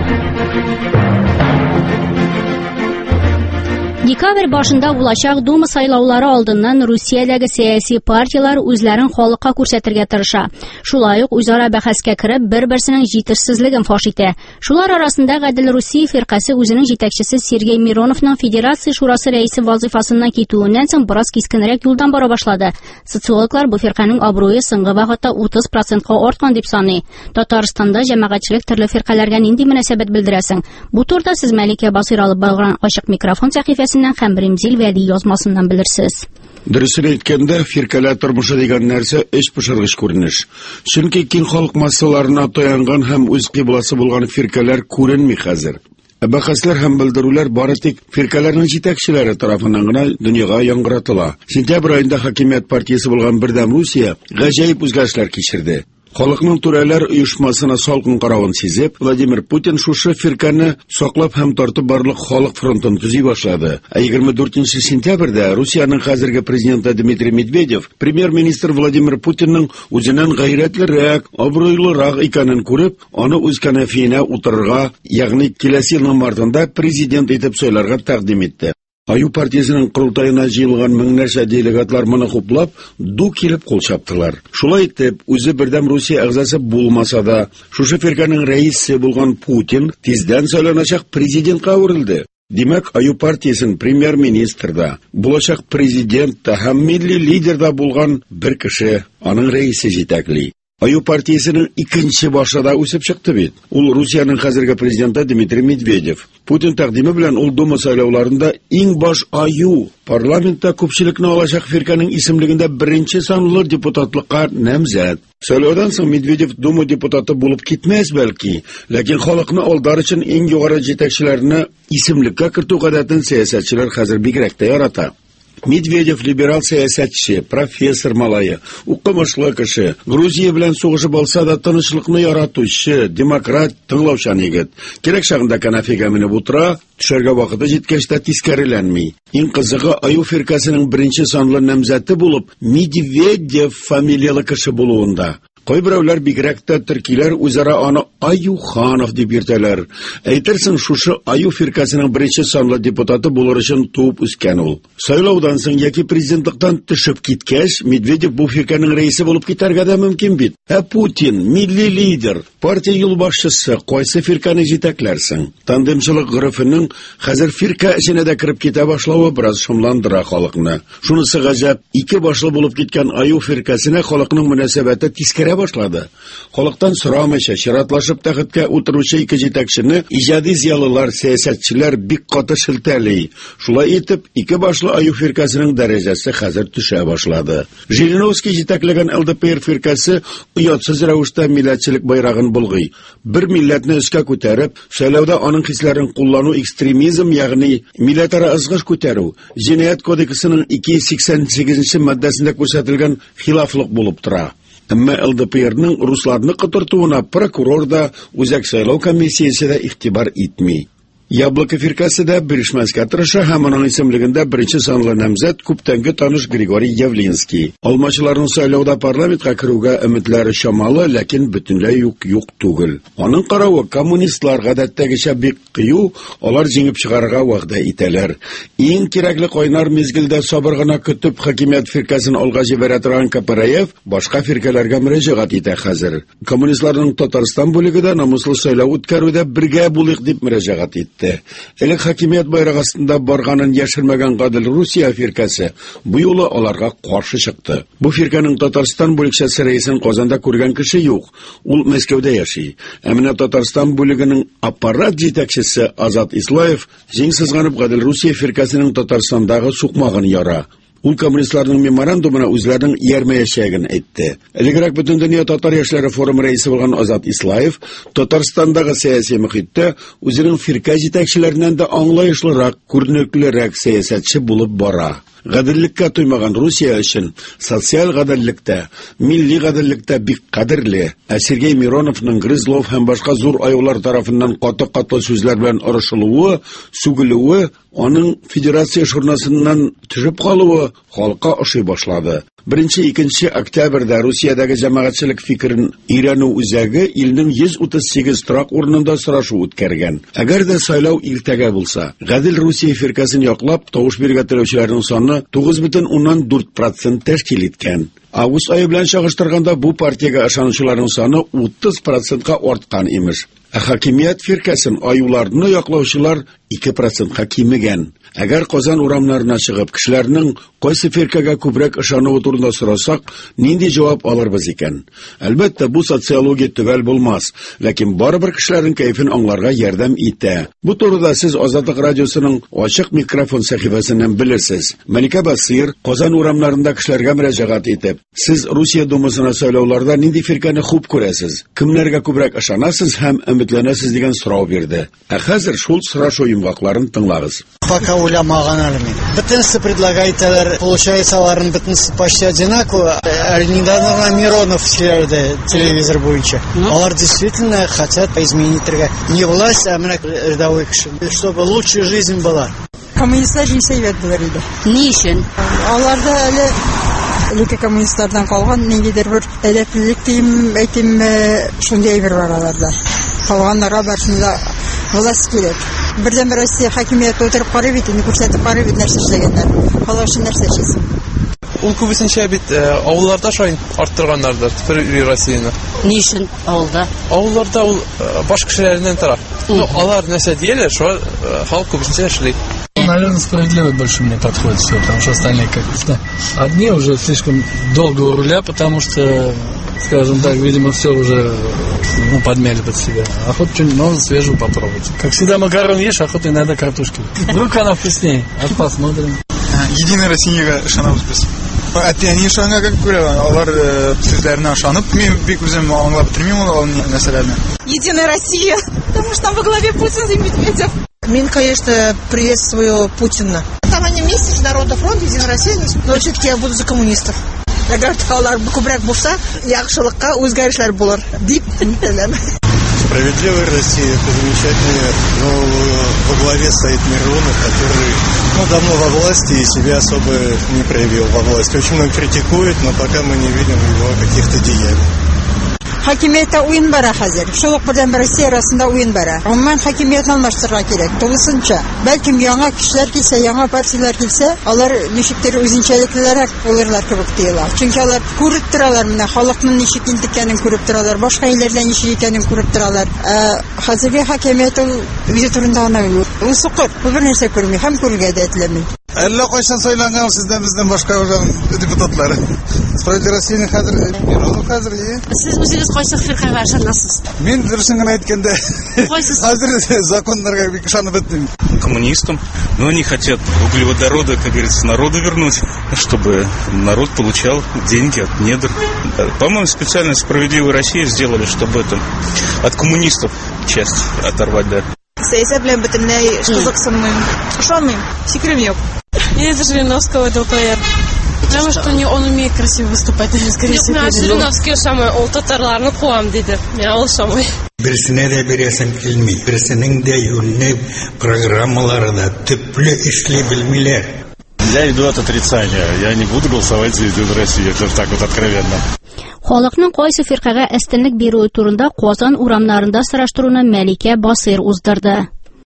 Dekabr başında olacaq Duma saylavları aldından Rusiyadagi siyasi partiyalar o'zlarini xalqqa ko'rsatirga tirisha. Shulayıq o'zaro bahasga kirib, bir-birisining yetisizligini fosh etdi. Shular orasida Gadil Rusiya firqasi o'zining yetakchisi Sergey Mironovning Federatsiya Shurasi raisi vazifasidan ketuvidan so'ng biroz keskinroq yo'ldan bora boshladi. Sotsiologlar bu firqaning obro'yi singi va hatto 30% ga ortgan deb sanay. Tataristonda jamoatchilik turli firqalarga nindi munosabat bildirasin. Bu turda siz Malika Basirali bo'lgan ochiq mikrofon sahifasi Xamrimzil vədi yazmasından bilirsiniz. Dürüstünü aytganda, firqalar turmushi degan narsa ish pishirg'ish ko'rinish. Chunki keng xalq massalarına tayangan ham o'z qiblasi bo'lgan firqalar ko'rinmay hozir. Bahaslar ham bildiruvlar bari tek firqalarning yetakchilari tomonidan dunyoga yangratiladi. Sentyabr oyida hokimiyat partiyasi bo'lgan Birdam Rusiya g'ajoyib o'zgarishlar kechirdi. Xalqning To'ralar uyushmasına salqin qaravini sezib, Vladimir Putin shu firqani saqlab ham tortib barliq xalq frontini tuziy boshladi. 24-sentyabrda Rossiyaning hozirgi prezidenti Dmitriy Medvedev premyer ministr Vladimir Putinning o'zining g'ayratliroq, obro'liroq ekanini ko'rib, uni o'z kanafina o'tirishga, ya'ni kelasi yilning martida prezident etib saylarga taqdim etdi. Ayu partiyasining qurultayına jiyilgan minglarcha delegatlar buni qo'plab, du kelib qo'l chapdilar. Shulay etib, o'zi Birdam Rossiya a'zosi bo'lmasa-da, shu firqaning raisi bo'lgan Putin tezdan saylanajaq prezidentga o'rildi. Demak, Ayu partiyasining premyer ministrda, bo'lajaq prezidentda ham milliy liderda bo'lgan bir kishi, uning raisi yetakli. Ayu partiyasining ikkinchi boshida o'sib chiqdi bit. Ul Rossiyaning hozirgi prezidenti Dmitriy Medvedev. Putin taqdimi bilan ul Duma saylovlarida eng bosh Ayu parlamentda ko'pchilikni olajaq firqaning ismligida birinchi sonli deputatlikqa nomzod. Saylovdan so'ng Medvedev Duma deputati bo'lib ketmas balki, lekin xalqni oldar uchun eng yuqori yetakchilarni ismlikka kirituv odatini siyosatchilar hozir bekrakda yaratadi. Medvedev liberal siyosatchi, professor malaya, o'qimishli kishi, Gruziya bilan so'g'ishib olsa-da tinchlikni yaratuvchi, demokrat, tinglovchan yigit. Kerak chog'da kanafiga minib o'tira, tusharga vaqtida yetkashda teskarilanmay. Eng qizig'i Ayu firqasining birinchi sonli nomzodi bo'lib, Medvedev familiyali kishi bo'luvida. Qo'y birovlar bekrakda turkiylar o'zaro ona Ayuxonov deb yurtalar. Aytirsin shu Ayu firqasining birinchi sonli deputati bo'lar uchun tug'ib o'sgan u. Saylovdan so'ng yoki prezidentlikdan tushib ketgach, Medvedev bu firqaning raisi bo'lib ketarga da mumkin bit. Putin, milliy lider, partiya yo'lboshchisi, qaysi firqani yetaklarsin? Tandemchilik g'irifining hozir firqa ichida kirib keta boshlavi biroz shumlandira xalqni. Shunisi g'ajab, ikki boshli bo'lib ketgan Ayu firqasina xalqning munosabati teskari boshladi. Xalqdan so'ramasha shiratlashib taxtga o'tiruvchi ikki yetakchini ijodiy ziyolilar, siyosatchilar bek qoti shiltali. Shulay etib, ikki boshli Ayu firqasining darajasi hozir tusha boshladi. Jirinovskiy yetaklagan LDPR firqasi uyotsiz ravishda millatchilik bayrog'ini bulg'iy. Bir millatni o'sga ko'tarib, saylovda uning hislarini qo'llanuv ekstremizm, ya'ni millataro izg'ish ko'taruv, Jinoyat kodeksining 288-moddasida ko'rsatilgan xiloflik bo'lib turadi. Ammo LDPRning ruslarni qidirtuvini prokurorda o'zak saylov komissiyasida e'tibor etmay. Yabloko firqasida birishmasga tirisha hammaning ismligida birinchi sonli nomzod ko'pdangi tanish Grigoriy Yavlinskiy. Olmachilarning saylovda parlamentga kiruvga umidlari shamoli, lekin butunlay yo'q tugil. Uning qaravi kommunistlar odatdagicha bek qiyu, ular jingib chiqarga va'da etalar. Eng kerakli qo'ynar mezgilda sabirgina kutib hokimiyat firqasini olg'a jibaradigan Kaparayev boshqa firqalarga murojaat etdi hozir. Kommunistlarning Tatariston bo'ligida nomusli saylov o'tkazuvda birga bo'liq deb murojaat etdi. Elek hokimiyat bayrog'i ostida borganini yashirmagan Gadil Rusiya firqasi bu yo'li ularga qarshi chiqdi. Bu firqaning Tatariston bo'lakchasi raisini Qozonda ko'rgan kishi yo'q. U Moskvada yashaydi. Ammo Tatariston bo'ligining apparat yetakchisi Azat Islayev jingsizg'anib Gadil Rusiya firqasining Tataristondagi suqmog'ini yora. U kommunistlarning memorandumini o'zlarining yarmayashagini aytdi. Ilgari butun dunyo tatar yoshlari forumi raisi bo'lgan Azat Islayev Tataristondagi siyosiy muhitda o'zining firqa yetakchilaridan da anglayishliroq, ko'rinarliroq siyosatchi bo'lib bora. Gadillikka to'ymagan Rossiya uchun sotsial gadillikda, milliy gadillikda bek qadrli. Sergey Mironovning Grizlov ham boshqa zo'r ayollar tomonidan qattiq so'zlar bilan urishiluvi, sugiluvi, uning federatsiya shurnasidan tushib qoluvi xalqqa o'shay boshladi. 1-2 октябрьдә Русиядәге җәмәгатьчелек фикерен өйрәнү үзәге илнең 138 торак урынында сорашу үткәргән. Әгәр дә сайлау иртәгә булса, Гадел Русия фиркасын яклап тавыш биргән теләүчеләрнең саны 9,4% тәшкил иткән. Август айы белән чагыштырганда бу партиягә ышанучыларның саны 30%-ка арткан имеш. Хакимият фиркасын аюларны яклаучылар 2%-ка кимегән. Әгәр Казан урамнарына чыгып, кешеләрнең кайсы фиркага күбрәк ышануы турында сорасак, нинди җавап алырбыз икән? Әлбәттә, бу социология төгәл булмас, ләкин барыбер кешеләрнең кайфын аңларга ярдәм итә. Бу турыда сез Азатлык радиосының ачык микрофон сәхифәсеннән белерсез. Мәликә Басир Казан урамнарында кешеләргә мөрәҗәгать итеп, сез Русия Думасына сайлауларда нинди фирканы хуп күрәсез? Кемнәргә күбрәк ышанасыз һәм өметләнәсез дигән сорау бирде. Ә хәзер шул сорашу йомгакларын тыңлагыз. Пока уйламаган әле мин. Бөтенсе предлагательләр, получается, аларның бөтенсе почти одинаково. Недавно Миронов сөйләде телевизор буенча. Алар действительно хотят изменить не власть, а рядовой кеше. Чтобы лучшая жизнь была. Коммунистлар җинсәйбәт булыр иде. Ни өчен? Аларда әле элекке коммунистлардан калган ниндидер бер әдәплелек дим, әйтимме, шундый бер бар аларда. Калганнарга барсында власть кирәк. Бердән-бер Россия хакимияте отырып карый бит, күрсәтеп карый бит нәрсә эшләгәннәр. Алар өчен нәрсә эшләсен? Ул күбесенчә бит авылларда шай арттырганнардыр, Фри Россияны. Ни өчен авылда? Авылларда ул баш кешеләреннән тора. Алар нәрсә диеләр, шул халык күбесенчә эшли. Наверное, справедливо больше мне подходит все, потому что остальные как-то одни уже слишком долго у руля, потому что, скажем так, видимо, все уже подмяли под себя. Охота что-нибудь новое, свежего попробовать. Как всегда, макарон ешь, охота иногда картошки. Вдруг она вкуснее. Посмотрим. Единая Россия ышанабыз без. Әтәни ышанга как күрә, алар сүзләренә ышанып, мин бик үзем аңлап бетермим ул нәрсәләрне. Единая Россия, потому что там во главе Путин и Медведев. Мин, конечно, приветствую Путина. Там они вместе, Народный фронт, Единая Россия, но все-таки я буду за коммунистов. Әгәр алар күбрәк булса, яхшылыкка үзгәрешләр булыр дип нитәләм. Справедливая Россия, это замечательно, но во главе стоит Миронов, который давно во власти и себя особо не проявил во власти. Очень много критикует, но пока мы не видим его каких-то деяний. Хакимиятта уен бара хәзер. Шул ук белән Россия арасында уен бара. Гомумән хакимиятны алмаштырырга кирәк. Тулысынча. Бәлкем яңа кешеләр килсә, яңа партияләр килсә, алар ничектер үзенчәлеклерәк булырлар кебек тоела. Чөнки алар күреп торалар, менә халыкның ничек интеккәнен күреп торалар, башка илләрдә ничек икәнен күреп торалар. Хәзерге хакимият ул үзе турында гына уйлый. Ул сукыр, бер нәрсә күрми, һәм күрергә дә теләми. Әллә кайчан сайланган сездән безнең башка депутатлар. Справедливая Россия хәзер Миронов хәзер. Сез үзегез кайсы фиркага ышанасыз? Мин дөресен генә әйткәндә, хәзер законнарга бик ышанып беттем. Коммунистам, но они хотят углеводороды, как говорится, народу вернуть, чтобы народ получал деньги от недр. По-моему, специально «Справедливая Россия» сделали, чтобы это от коммунистов часть оторвать, да. Сәясәт белән бөтенләй кызыксынмыйм. Ышанмыйм, фикерем юк. Я за Жириновского ДЛПР. Потому что он умеет красиво выступать, скорее всего. Yok, Жириновский ошамай, ол татарларны куам dedi. Мен ол ошамай. Берсенә дә бирәсем килми. Берсенең дә юнны программаларында төпле эшли белмиләр. Я иду от отрицания. Я не буду голосовать за Единую Россию. Это так вот откровенно. Халыкның кайсы фиркага әстенлек бирүе турында Казан урамнарында сораштыруны Мәликә Басир уздырды.